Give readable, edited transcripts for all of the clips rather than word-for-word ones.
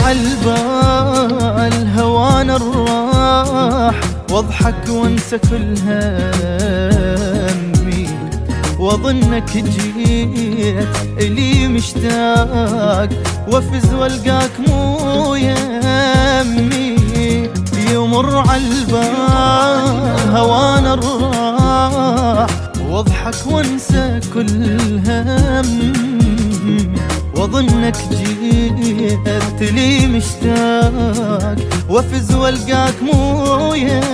عالبال هوانا الراح، واضحك وانسى كل همي، واظنك جيت الي مشتاق، وافز والقاك مو يمي. يمر عالبال هوانا الراح، واضحك وانسى كل هم، واظنك جيت لي مشتاق، وافز والقاك مو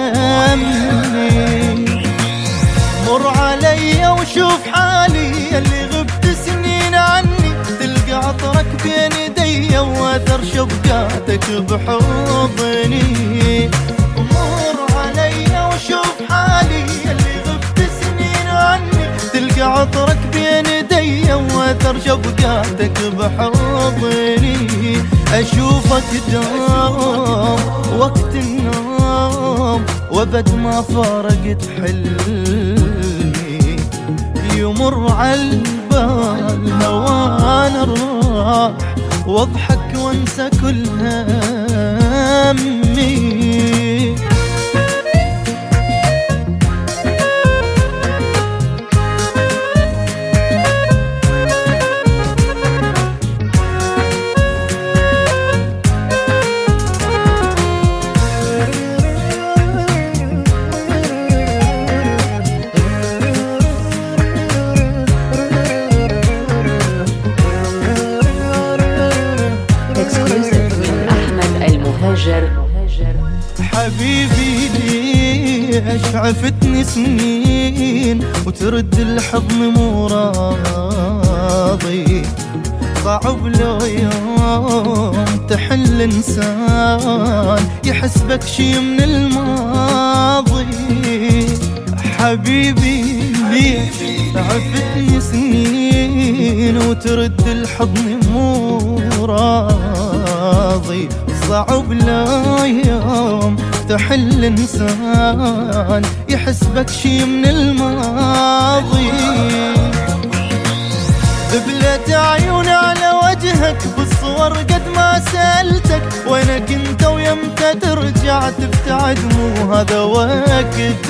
يمي. مر علي وشوف حالي اللي غبت سنين عني، تلقى عطرك بين يدي واثر شبقاتك بحضني. مر علي وشوف حالي اللي غبت سنين عني، تلقى عطرك بين يدي واثر شبقاتك بحضني. اشوفك دوم وقت النوم، وابد ما فارقت حلمي. يمر عالبال هوانا الراح، واضحك وانسى كل همي. حبيبي ليش عفتني سنين، وترد الحضن مو راضي. صعب لو يوم تحل انسان يحس بك شي من الماضي. حبيبي ليش عفتني سنين، وترد الحضن مو راضي. صعب لا يوم تحل انسان يحس بك شي من الماضي. ذبلت عيون على وجهك بالصور قد ما سألتك، وينك انت ويمتى ترجع تبتعد مو هذا وقتك.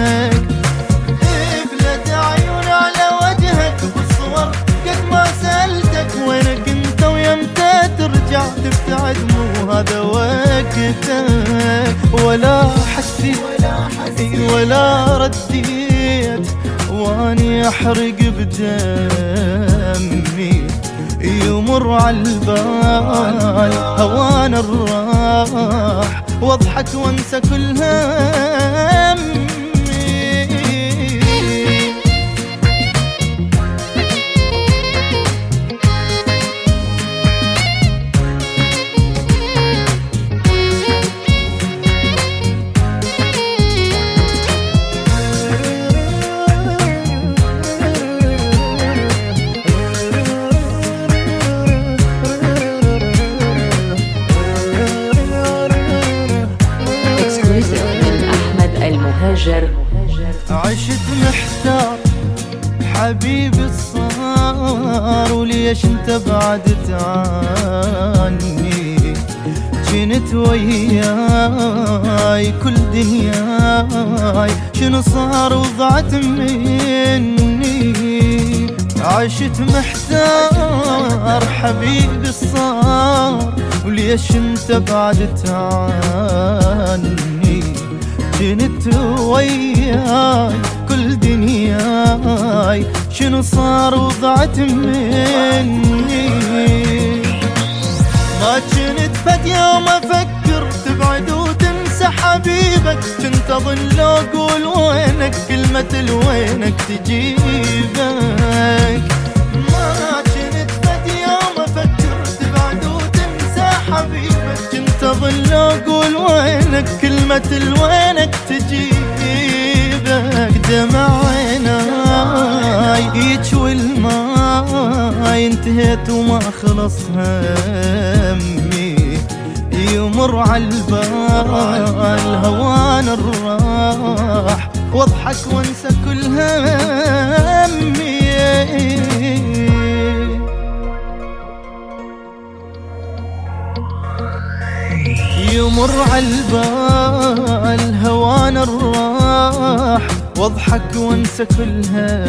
ذبلت عيون على وجهك بالصور قد ما سألتك، وينك انت ويمتى ترجع تبتعد مو هذا وقتك. ولا حسيت ولا رديت واني احرق بدمي. يمر عالبال هوانا الراح، واضحك وانسى كل همي. عشت محتار حبيبي الصار، وليش انت بعدت عني. جنت وياي كل دنياي، شنو صار وضعت مني. عشت محتار حبيبي الصار، وليش انت بعدت عني. جنت وياي كل دنياي، شنو صار وضعت مني. ما جنت فد يوم افكر تبعد وتنسى حبيبك، كنت اظن لو اقول وينك كلمة الوينك تجيبك. ما جنت فد يوم افكر تبعد وتنسى حبيبك، كنت اظن لو اقول وينك كلمة الوينك تجيبك. دمع عيناي يجوي الماي، انتهيت وما خلص همي. يمر عالبال هوانا الراح، واضحك وانسى كل همي. يمر عالبال هوانا الراح، واضحك وانسى كل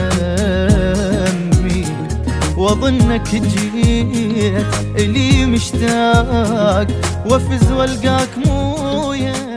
همي، واظنك جيت الي مشتاق، وافز والقاك مو